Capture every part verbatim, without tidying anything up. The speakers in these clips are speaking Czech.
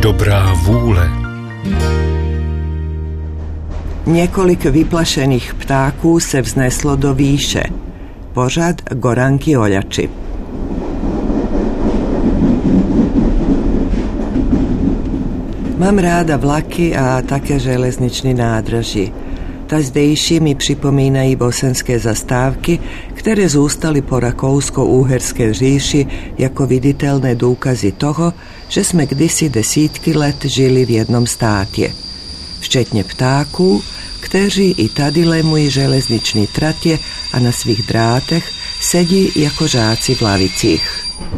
dobrá vůle. Několik vyplašených ptáků se vzneslo do výše. Pořad Goranky Oljači. Mám ráda vlaky a také železniční nádraží. Ta zdejší mi připomínají bosenské zastávky, které zůstaly po Rakousko-Uherské říši jako viditelné důkazy toho, že jsme kdysi desítky let žili v jednom státě. Včetně ptáků, kteří i tady lemují železniční tratě a na svých drátech sedí jako žáci v lavicích.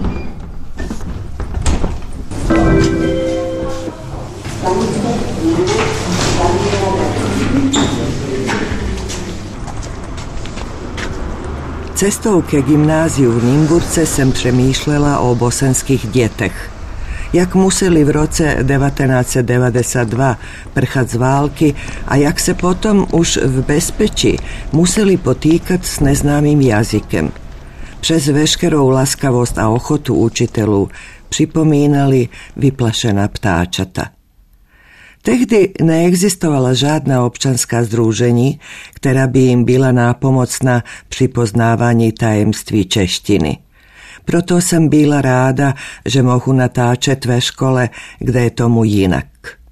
Cestou ke gymnáziu v Nymburce jsem přemýšlela o bosenských dětech. Jak museli v roce devatenáct set devadesát dva prchat z války a jak se potom už v bezpečí museli potýkat s neznámým jazykem. Přes veškerou laskavost a ochotu učitelů připomínali vyplašená ptáčata. Tehdy neexistovala žádná občanská združení, která by jim byla nápomocná při poznávání tajemství češtiny. Proto jsem byla ráda, že mohu natáčet ve škole, kde je tomu jinak.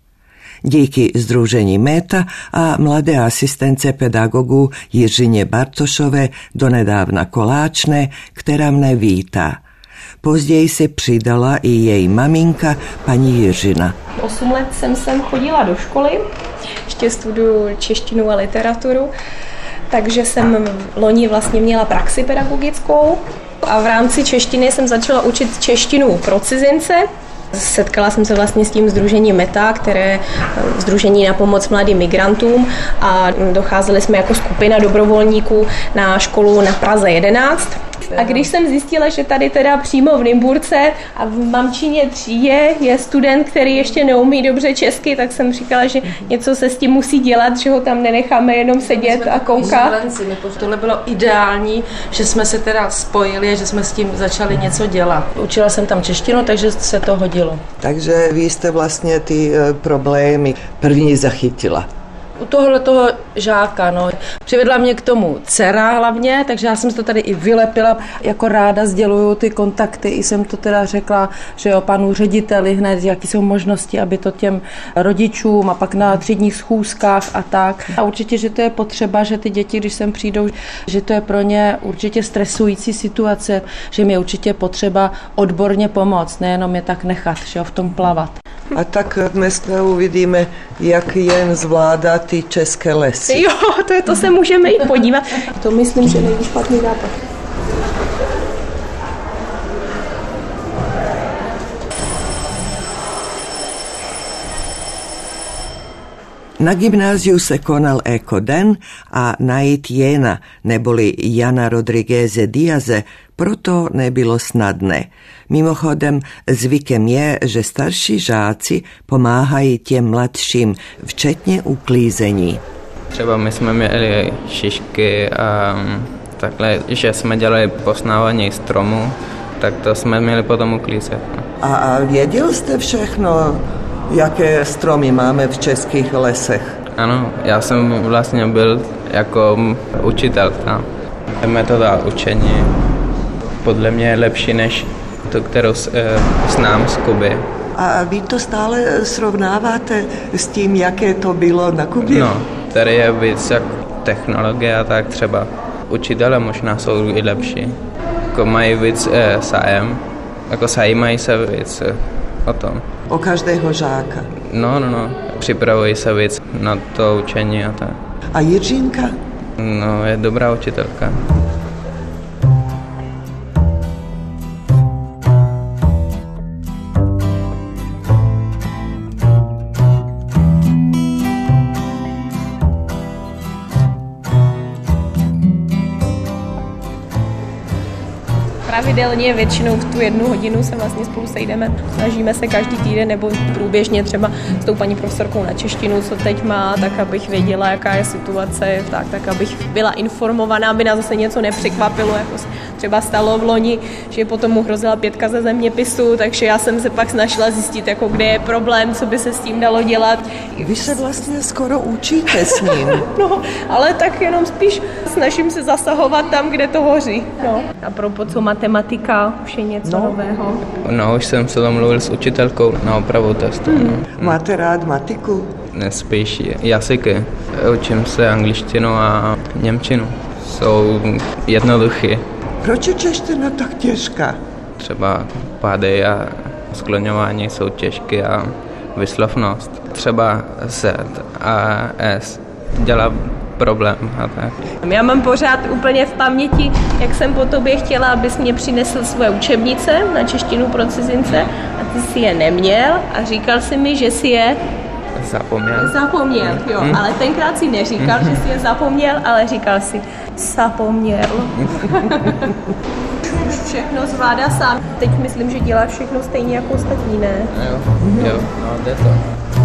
Díky Združení Meta a mladé asistence pedagogů Jiřině Bartošové, donedávna koláčné, která mne vítá. Později se přidala i její maminka, paní Jiřina. Osm let jsem sem chodila do školy, ještě studuju češtinu a literaturu, takže jsem loni vlastně měla praxi pedagogickou a v rámci češtiny jsem začala učit češtinu pro cizince. Setkala jsem se vlastně s tím sdružením Meta, které je sdružení na pomoc mladým migrantům, a docházeli jsme jako skupina dobrovolníků na školu na Praze jedenáct. A když jsem zjistila, že tady teda přímo v Nymburce a v mamčině třídě je student, který ještě neumí dobře česky, tak jsem říkala, že něco se s tím musí dělat, že ho tam nenecháme jenom sedět a koukat. Tohle bylo ideální, že jsme se teda spojili a že jsme s tím začali něco dělat. Učila jsem tam češtinu, takže se to hodilo. Takže vy jste vlastně ty problémy první zachytila. U tohle toho žáka, no. Přivedla mě k tomu dcera hlavně, takže já jsem to tady i vylepila. Jako ráda sděluju ty kontakty, i jsem to teda řekla, že jo, panu řediteli hned, jaký jsou možnosti, aby to těm rodičům a pak na třídních schůzkách a tak. A určitě, že to je potřeba, že ty děti, když sem přijdou, že to je pro ně určitě stresující situace, že mi je určitě potřeba odborně pomoct, nejenom je tak nechat, že jo, v tom plavat. A tak dneska uvidíme, jak jen zvládá ty české lesy. Jo, to, je, to se můžeme i podívat. To myslím, že není špatný nápad. Na gymnáziu se konal Ekoden a najít Jena neboli Jana Rodrigueze Diaze proto nebylo snadné. Mimochodem zvykem je, že starší žáci pomáhají těm mladším, včetně uklízení. Třeba my jsme měli šišky a takhle, že jsme dělali posnávání stromů, tak to jsme měli potom uklízet. A, a věděl jste všechno, jaké stromy máme v českých lesech? Ano, já jsem vlastně byl jako učitel tam. Metoda učení podle mě je lepší než tu, kterou znám z Kuby. A vy to stále srovnáváte s tím, jaké to bylo na Kubě? No, tady je víc jak technologie a tak třeba. Učitelé možná jsou i lepší. Jako mají víc eh, zájem, jako zajímají se víc eh, o tom. O každého žáka? No, no, no. Připravují se víc na to učení a tak. A Jiřinka? No, je dobrá učitelka. pravidelně, většinou v tu jednu hodinu se vlastně spolu sejdeme. Snažíme se každý týden nebo průběžně třeba s tou paní profesorkou na češtinu, co teď má, tak abych věděla, jaká je situace, tak, tak abych byla informovaná, aby nás zase něco nepřekvapilo, jako se třeba stalo v loni, že potom mu hrozila pětka ze zeměpisu, takže já jsem se pak snažila zjistit, jako kde je problém, co by se s tím dalo dělat. Vy se vlastně skoro učíte s ním. No, ale tak jenom spíš snažím se zasahovat tam, kde to hoří. No. A propos co matematika, už je něco no. nového. No, už jsem se domluvil s učitelkou na opravu testu. Hmm. Máte rád matiku? Spíš jazyky. Učím se angličtinu a němčinu. Jsou jednoduché. Proč je čeština tak těžká? Třeba pády a skloňování jsou těžké a vyslovnost. Třeba Z a S dělá problém a tak. Já mám pořád úplně v paměti, jak jsem po tobě chtěla, abys mě přinesl svoje učebnice na češtinu pro cizince a ty si je neměl a říkal si mi, že si je Zapomněl. Zapomněl, jo, hmm. ale tenkrát si neříkal, hmm. že si je zapomněl, ale říkal si zapomněl. Už všechno zvládá sám. Teď myslím, že dělá všechno stejně jako ostatní, ne? Jo, jo, no jde to.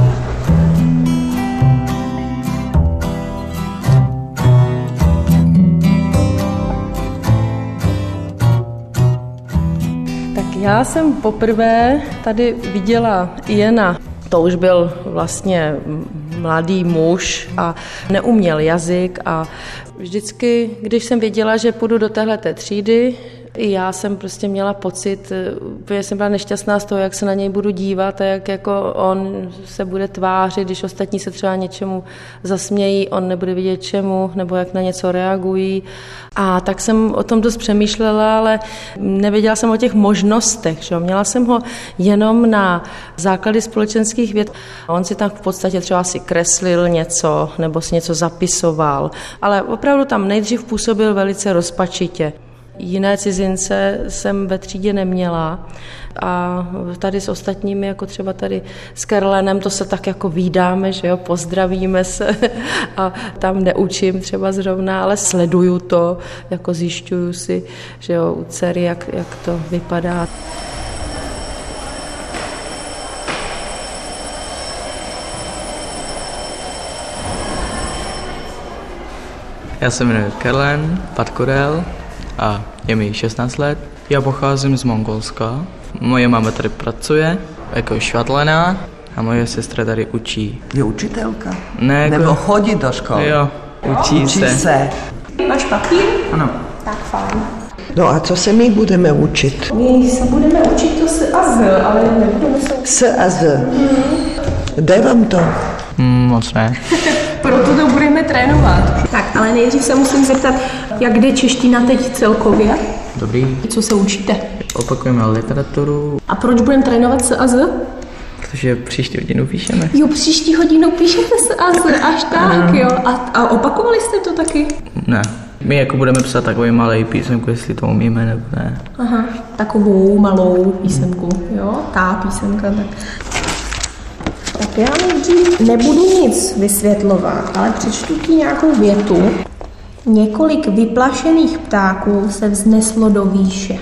Tak já jsem poprvé tady viděla Iana. To už byl vlastně mladý muž a neuměl jazyk a vždycky, když jsem věděla, že půjdu do téhleté třídy, i já jsem prostě měla pocit, že jsem byla nešťastná z toho, jak se na něj budu dívat a jak jako on se bude tvářit, když ostatní se třeba něčemu zasmějí, on nebude vidět čemu, nebo jak na něco reagují. A tak jsem o tom dost přemýšlela, ale nevěděla jsem o těch možnostech. Že? Měla jsem ho jenom na základy společenských věd. On si tam v podstatě třeba si kreslil něco, nebo si něco zapisoval, ale opravdu tam nejdřív působil velice rozpačitě. Jiné cizince jsem ve třídě neměla a tady s ostatními, jako třeba tady s Karlenem, to se tak jako vídáme, že jo, pozdravíme se a tam neučím třeba zrovna, ale sleduju to, jako zjišťuju si, že jo, u dcery, jak, jak to vypadá. Já se jmenuji Karlen Padkorel a je mi šestnáct let. Já pocházím z Mongolska. Moje máma tady pracuje jako švatlená a moje sestra tady učí. Je učitelka? Ne, jako... Nebo chodí do školy? Jo, učí, učí se. se. Máš papír? Ano. Tak fajn. No a co se my budeme učit? My se budeme učit to s a z, ale nebudeme se učit. S a z. Hmm. Jde vám to? Mm, moc ne. Proto to budeme trénovat. Tak, ale nejdřív se musím zeptat, jak jde čeština teď celkově? Dobrý. Co se učíte? Opakujeme literaturu. A proč budeme trénovat s a z? Protože příští hodinu píšeme. Jo, příští hodinu píšete s a z, až tak, jo. A, a opakovali jste to taky? Ne. My jako budeme psát takový malý písemku, jestli to umíme nebo ne. Aha, takovou malou písemku, jo, ta písemka, tak... Tak já nejdřív nebudu nic vysvětlovat, ale přečtu ti nějakou větu. Několik vyplašených ptáků se vzneslo do výše.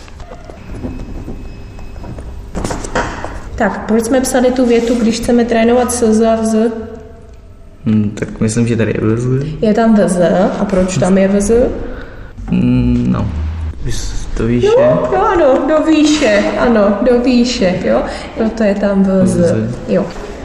Tak, proč jsme psali tu větu, když chceme trénovat s, z a vz? Hmm, tak myslím, že tady je vz. Je tam vz. A proč tam je vz? Hmm, no, do výše. No, jo, ano, do výše, ano, do výše, jo. Proto je tam vz. Jo.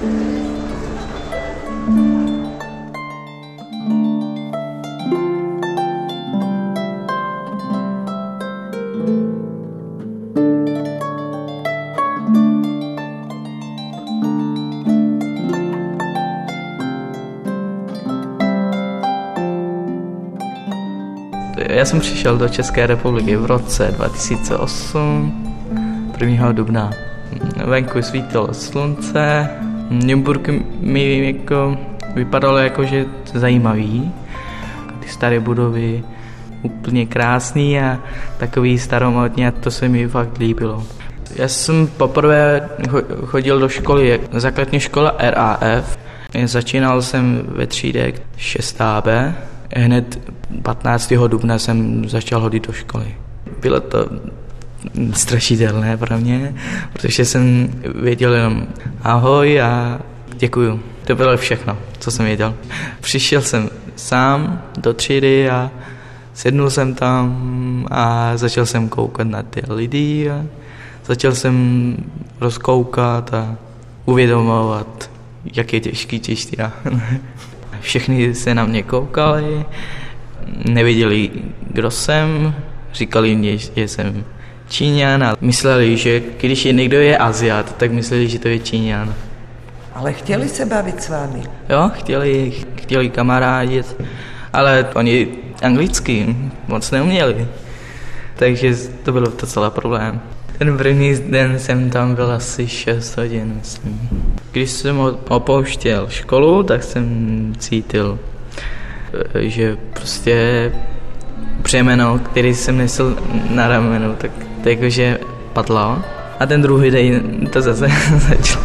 Já jsem přišel do České republiky v roce dva tisíce osm, prvního dubna. Venku svítilo slunce, Nymburk mi jako vypadalo jako, že zajímavý. Ty staré budovy, úplně krásný a takový staromodní a to se mi fakt líbilo. Já jsem poprvé chodil do školy, základní škola R A F. Začínal jsem ve třídě šest A B. Hned patnáctého dubna jsem začal chodit do školy. Bylo to strašidelné pro mě, protože jsem věděl jenom ahoj a děkuju. To bylo všechno, co jsem věděl. Přišel jsem sám do třídy a sednul jsem tam a začal jsem koukat na ty lidi a začal jsem rozkoukat a uvědomovat, jak je těžký čeština. Všichni se na mě koukali, nevěděli, kdo jsem, říkali mě, že jsem Číňan a mysleli, že když je někdo je Aziat, tak mysleli, že to je Číňan. Ale chtěli se bavit s vámi? Jo, chtěli, chtěli kamarádit, ale oni anglicky moc neuměli, takže to byl docela problém. Ten první den jsem tam byl asi šest hodin, myslím. Když jsem opouštěl školu, tak jsem cítil, že prostě břemeno, který jsem nesl na ramenu, tak jakože padlo. A ten druhý den to zase začalo.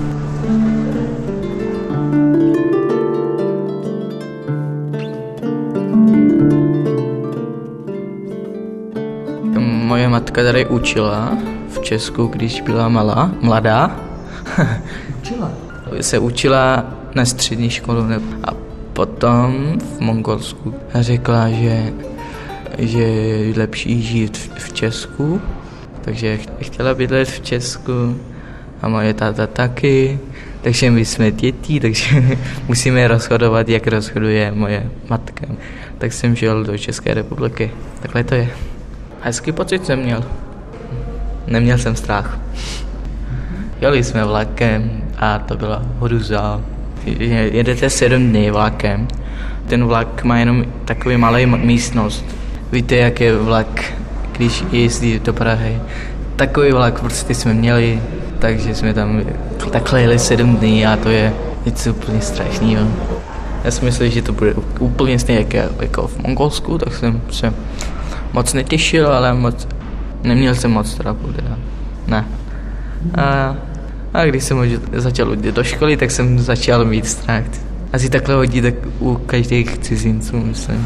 Moje matka tady učila v Česku, když byla malá, mladá. Učila? Se učila na střední školu a potom v Mongolsku řekla, že, že je lepší žít v Česku, takže chtěla bydlet v Česku a moje táta taky, takže my jsme děti, takže musíme rozhodovat, jak rozhoduje moje matka. Tak jsem žil do České republiky, takhle to je. Hezký pocit jsem měl. Neměl jsem strach. Jeli jsme vlakem a to byla hruza. Jedete sedm dní vlakem. Ten vlak má jenom takový malý místnost. Víte, jak je vlak, když jezdí do Prahy. Takový vlak prostě jsme měli, takže jsme tam takhle jeli sedm dní a to je něco úplně strašného. Já si myslím, že to bude úplně stejně jako v Mongolsku, tak jsem se moc netěšil, ale moc, neměl jsem moc strachu, teda. Ne. A, a když jsem začal chodit do školy, tak jsem začal mít strach. Asi takhle hodí tak u každých cizinců, myslím.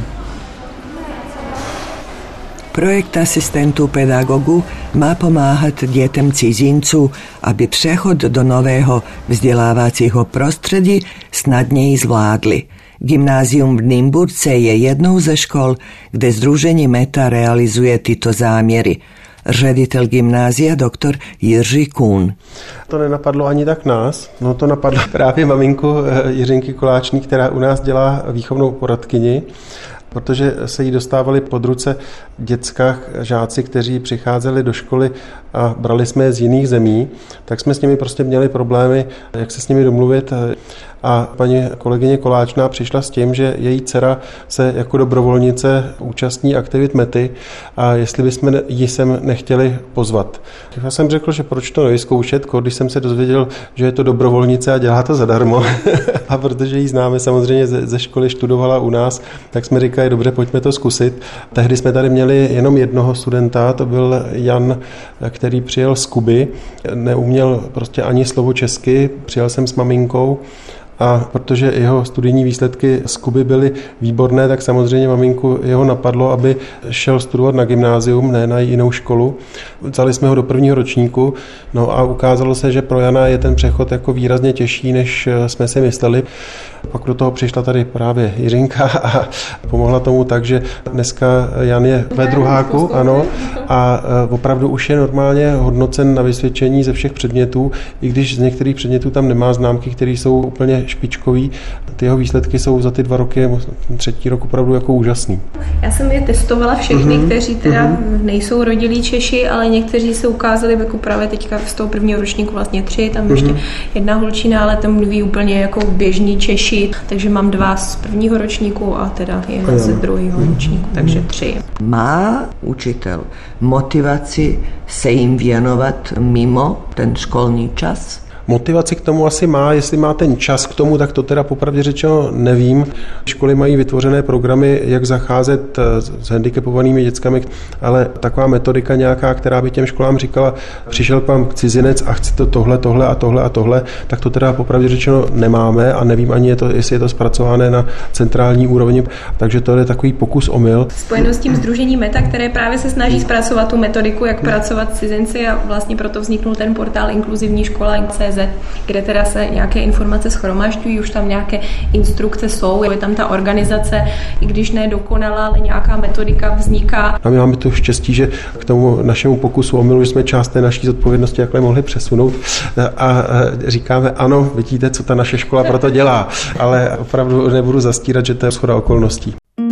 Projekt asistentů pedagogu má pomáhat dětem cizinců, aby přechod do nového vzdělávacího prostředí snadněji zvládli. Gymnázium v Nymburce je jednou ze škol, kde Združení Meta realizuje tyto záměry. Ředitel gymnázia doktor Jiří Kuhn. To nenapadlo ani tak nás, no to napadlo právě maminku Jiřinky Koláčný, která u nás dělá výchovnou poradkyni, protože se jí dostávali pod ruce děcka žáci, kteří přicházeli do školy a brali jsme je z jiných zemí, tak jsme s nimi prostě měli problémy, jak se s nimi domluvit. A paní kolegyně Koláčná přišla s tím, že její dcera se jako dobrovolnice účastní aktivit Mety a jestli bychom ji sem nechtěli pozvat. Já jsem řekl, že proč to nevyzkoušet, když jsem se dozvěděl, že je to dobrovolnice a dělá to zadarmo. A protože ji známe samozřejmě ze školy, študovala u nás, tak jsme říkali, dobře, pojďme to zkusit. Tehdy jsme tady měli jenom jednoho studenta, to byl Jan, který přijel z Kuby, neuměl prostě ani slovo česky, přijel jsem s maminkou. A protože jeho studijní výsledky z Kuby byly výborné, tak samozřejmě maminku jeho napadlo, aby šel studovat na gymnázium, ne na jinou školu. Vzali jsme ho do prvního ročníku, no a ukázalo se, že pro Jana je ten přechod jako výrazně těžší, než jsme si mysleli. Pak do toho přišla tady právě Jiřinka a pomohla tomu tak, že dneska Jan je ve druháku, ano, a opravdu už je normálně hodnocen na vysvědčení ze všech předmětů, i když z některých předmětů tam nemá známky, které jsou úplně špičkový. Ty jeho výsledky jsou za ty dva roky, třetí rok opravdu jako úžasný. Já jsem je testovala všechny, mm-hmm. kteří teda mm-hmm. nejsou rodilí Češi, ale někteří se ukázali jako právě teďka z toho prvního ročníku vlastně tři, tam mm-hmm. ještě jedna holčina, ale tam mluví úplně jako běžní Češi, takže mám dva z prvního ročníku a teda jedna z druhého mm-hmm. ročníku, takže tři. Má učitel motivaci se jim věnovat mimo ten školní čas? Motivaci k tomu asi má, jestli má ten čas k tomu, tak to teda popravdě řečeno nevím. Školy mají vytvořené programy, jak zacházet s handicapovanými dětskami, ale taková metodika nějaká, která by těm školám říkala, přišel k vám cizinec a chce to tohle, tohle a tohle a tohle, tak to teda popravdě řečeno nemáme a nevím ani, je to, jestli je to zpracované na centrální úrovni, takže to je takový pokus omyl. Spojeno s tím sdružením Meta, které právě se snaží zpracovat tu metodiku, jak pracovat s cizinci, a vlastně proto vzniknul ten portál inkluzivní škola tečka cé zet, kde teda se nějaké informace shromažďují, už tam nějaké instrukce jsou, je tam ta organizace, i když ne dokonalá, ale nějaká metodika vzniká. A my máme to štěstí, že k tomu našemu pokusu omylu, že jsme část té naší zodpovědnosti jakhle mohli přesunout a říkáme, ano, vidíte, co ta naše škola proto dělá, ale opravdu nebudu zastírat, že to je shoda okolností.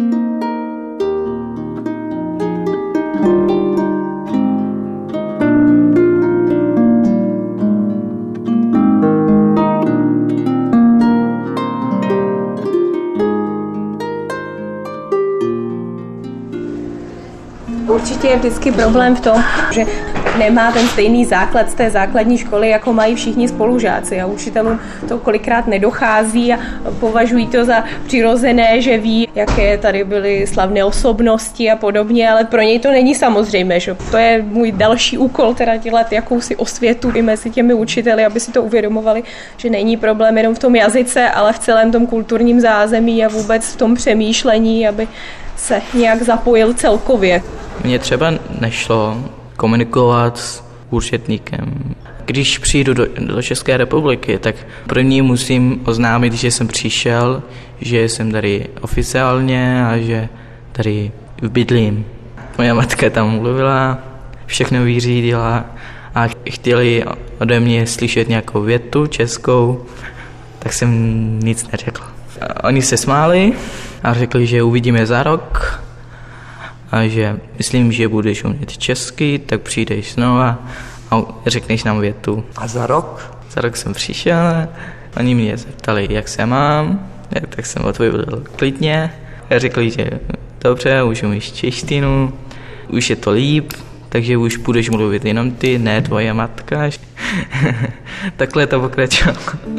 Určitě je vždycky problém v tom, že nemá ten stejný základ z té základní školy, jako mají všichni spolužáci, a učitelům to kolikrát nedochází a považují to za přirozené, že ví, jaké tady byly slavné osobnosti a podobně, ale pro něj to není samozřejmé, že? To je můj další úkol, teda dělat jakousi osvětu i mezi těmi učiteli, aby si to uvědomovali, že není problém jenom v tom jazyce, ale v celém tom kulturním zázemí a vůbec v tom přemýšlení, aby se nějak zapojil celkově. Mně třeba nešlo komunikovat s účetníkem. Když přijdu do, do České republiky, tak první musím oznámit, že jsem přišel, že jsem tady oficiálně a že tady bydlím. Moja matka tam mluvila, všechno vyřídila a chtěli ode mě slyšet nějakou větu českou, tak jsem nic neřekl. A oni se smáli a řekli, že uvidíme za rok a že myslím, že budeš umět česky, tak přijdeš znova a řekneš nám větu. A za rok? Za rok jsem přišel, oni mě zeptali, jak se mám, tak jsem odpověděl klidně. A řekli, že dobře, už umíš češtinu, už je to líp, takže už budeš mluvit jenom ty, ne tvoje matka. Takhle to pokračovalo.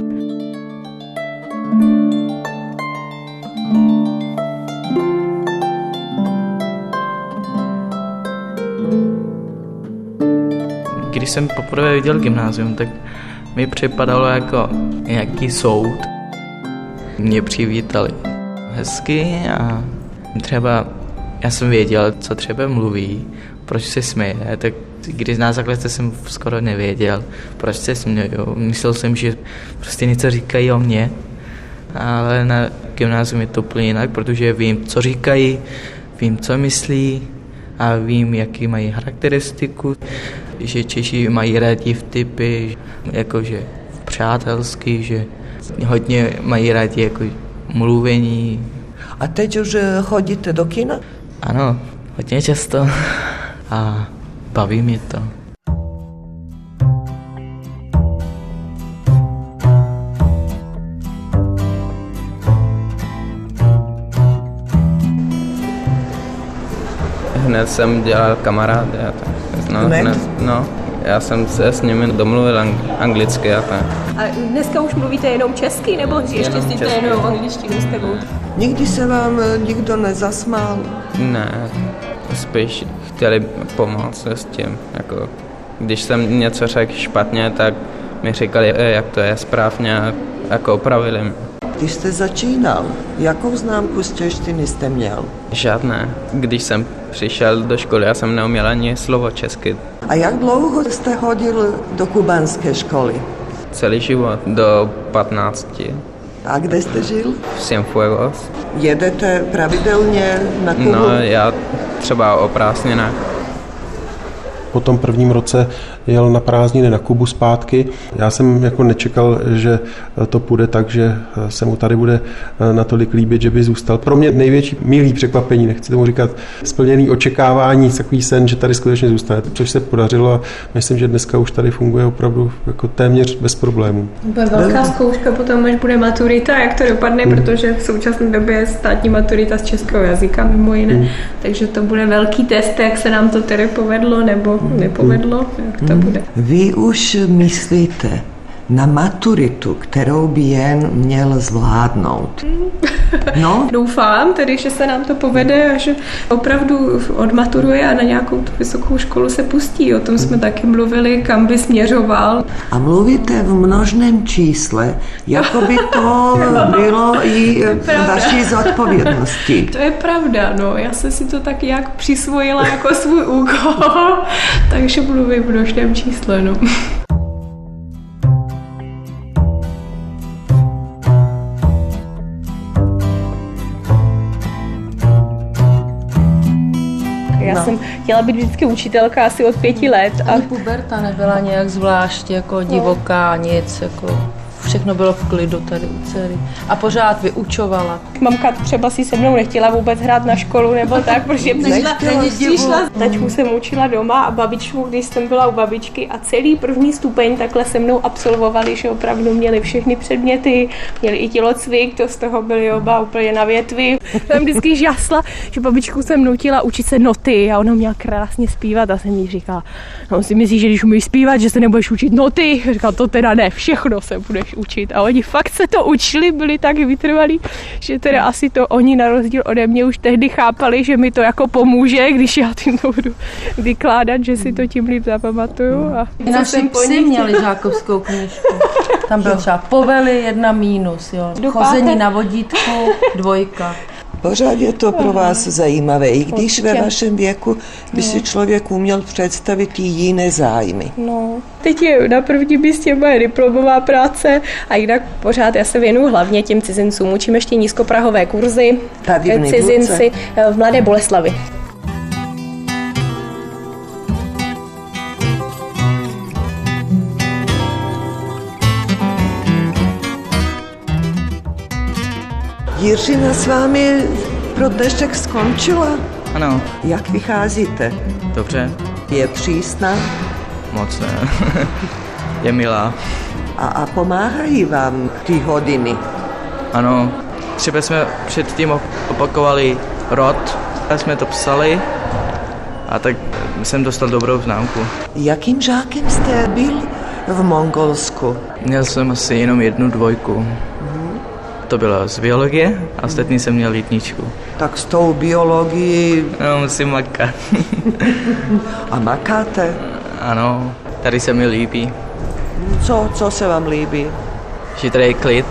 Když jsem poprvé viděl gymnázium, tak mi připadalo jako nějaký soud. Mě přivítali hezky a třeba já jsem věděl, co třeba mluví, proč se směje, tak když na základce jsem skoro nevěděl, proč se smějí. Myslel jsem, že prostě něco říkají o mně, ale na gymnázium je to úplně jinak, protože vím, co říkají, vím, co myslí a vím, jaký mají charakteristiku, že Češi mají rádi vtipy, jakože přátelský, že hodně mají rádi jako mluvení. A teď už chodíte do kina? Ano, hodně často a baví mě to. Hned jsem dělal kamarády a tak. No, hned, no, já jsem se s nimi domluvil ang- anglicky a tak. A dneska už mluvíte jenom česky, nebo ještě si trénují angličtinu s tebou? Nikdy se vám nikdo nezasmál? Ne, spíš chtěli pomoct s tím. Jako, když jsem něco řekl špatně, tak mi říkali, jak to je správně a jako opravili mě. Když jste začínal, jakou známku z češtiny jste měl? Žádné. Když jsem přišel do školy, já jsem neuměl ani slovo česky. A jak dlouho jste chodil do kubánské školy? Celý život, do patnácti. A kde jste žil? V Cienfuegos. Jedete pravidelně na Kubu? No, já třeba o prázdninách. Po tom prvním roce jel na prázdniny na Kubu zpátky. Já jsem jako nečekal, že to půjde tak, že se mu tady bude natolik líbit, že by zůstal. Pro mě největší milý překvapení, nechci tomu říkat splněný očekávání, takový sen, že tady skutečně zůstane, což se podařilo a myslím, že dneska už tady funguje opravdu jako téměř bez problémů. Bude velká zkouška potom, až bude maturita, jak to dopadne, hmm. protože v současné době je státní maturita z českého jazyka mimo jiné, hmm. takže to bude velký test, jak se nám to tedy povedlo nebo nepovedlo, jak to bude. Vy už myslíte, na maturitu, kterou by jen měl zvládnout. No? Doufám tedy, že se nám to povede a že opravdu odmaturuje a na nějakou tu vysokou školu se pustí. O tom jsme taky mluvili, kam by směřoval. A mluvíte v množném čísle, jako by to bylo i vaší zodpovědnosti. To je pravda, no. Já jsem si to tak jak přisvojila jako svůj úkol, takže mluvím v množném čísle, no. Já no. jsem chtěla být vždycky učitelka asi od pěti let. A ani puberta nebyla nějak zvlášť jako divoká, nic, jako všechno bylo v klidu tady u dcery. A pořád vyučovala. Mamka třeba si se mnou nechtěla vůbec hrát na školu nebo tak, protože přišla, přišla. Tačku jsem učila doma a babičku, když jsem byla u babičky a celý první stupeň takhle se mnou absolvovali, že opravdu měli všechny předměty, měli i tělocvik, to z toho byli oba úplně na větvi. Jsem vždycky žasla, že babičku jsem nutila učit se noty a ona měla krásně zpívat a jsem jí říkala, no si myslíš, že když umíš zpívat, že se nebudeš učit noty? Říkala, to teda ne, všechno se budeš učit. A oni fakt se to učili, byli tak vytrvalí, že teda asi to oni na rozdíl ode mě už tehdy chápali, že mi to jako pomůže, když já tím to budu vykládat, že si to tím líp zapamatuju. A naši psi měli žákovskou knížku. Tam bylo třeba povely jedna mínus, jo. Chození na vodítku dvojka. Pořád je to pro vás zajímavé, i když ve vašem věku by si člověk uměl představit i jiné zájmy. No, teď je na prvním místě moje diplomová práce a jinak pořád já se věnuju hlavně těm cizincům. Učím ještě nízkoprahové kurzy, cizinci v Mladé Boleslavi. Jiřina s vámi pro dnešek skončila? Ano. Jak vycházíte? Dobře. Je přísná? Moc ne. Je milá. A, a pomáhají vám ty hodiny? Ano. Třeba jsme předtím opakovali rod, a jsme to psali a tak jsem dostal dobrou známku. Jakým žákem jste byl v Mongolsku? Měl jsem asi jenom jednu dvojku. To bylo z biologie a ostatní jsem měl jedničku. Tak s tou biologií... No, musím makat. A makáte? Ano, tady se mi líbí. Co, co se vám líbí? Že tady je klid.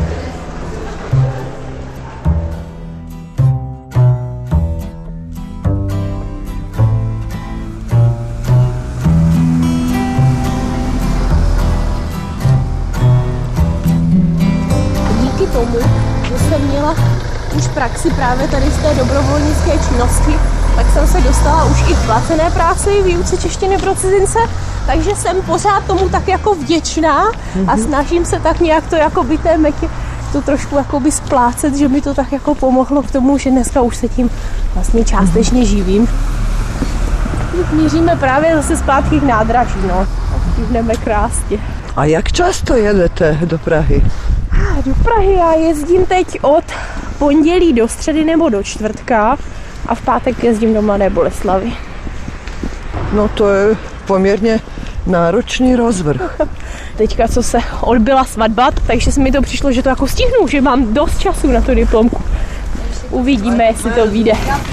Tomu, že jsem měla už praxi právě tady z té dobrovolnické činnosti, tak jsem se dostala už i v placené práci výuce češtiny pro cizince, takže jsem pořád tomu tak jako vděčná a snažím se tak nějak to jako by té metě to trošku jako by splácet, že mi to tak jako pomohlo k tomu, že dneska už se tím vlastně částečně živím. Míříme právě zase zpátky k nádraží, no. Jdeme krásně. A jak často jedete do Prahy? Do Prahy já jezdím teď od pondělí do středy nebo do čtvrtka a v pátek jezdím do Mladé Boleslavy. No to je poměrně náročný rozvrh. Teďka, co se odbyla svatba, takže se mi to přišlo, že to jako stihnu, že mám dost času na tu diplomku. Uvidíme, jestli to vyjde.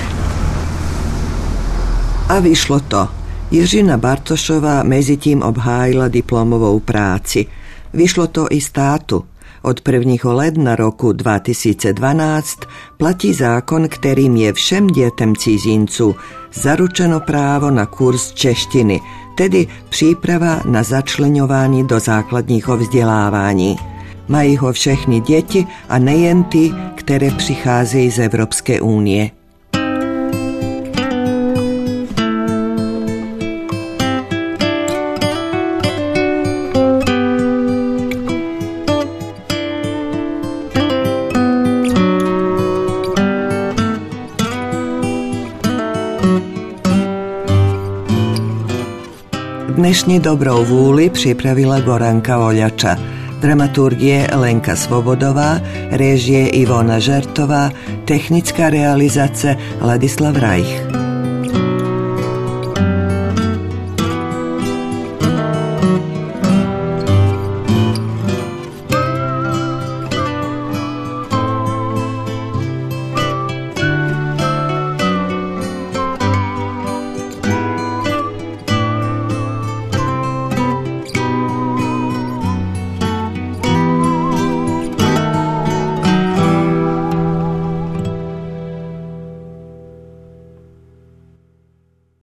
A vyšlo to. Jiřina Bartošová mezi tím obhájila diplomovou práci. Vyšlo to i státu. Od prvního ledna roku dva tisíce dvanáct platí zákon, kterým je všem dětem cizinců zaručeno právo na kurz češtiny, tedy příprava na začleňování do základního vzdělávání. Mají ho všechny děti a nejen ty, které přicházejí z Evropské unie. Dnešní dobrou vůli připravila Goranka Oljača, dramaturgie Lenka Svobodová, režie Ivona Žertová, technická realizace Ladislav Rajch.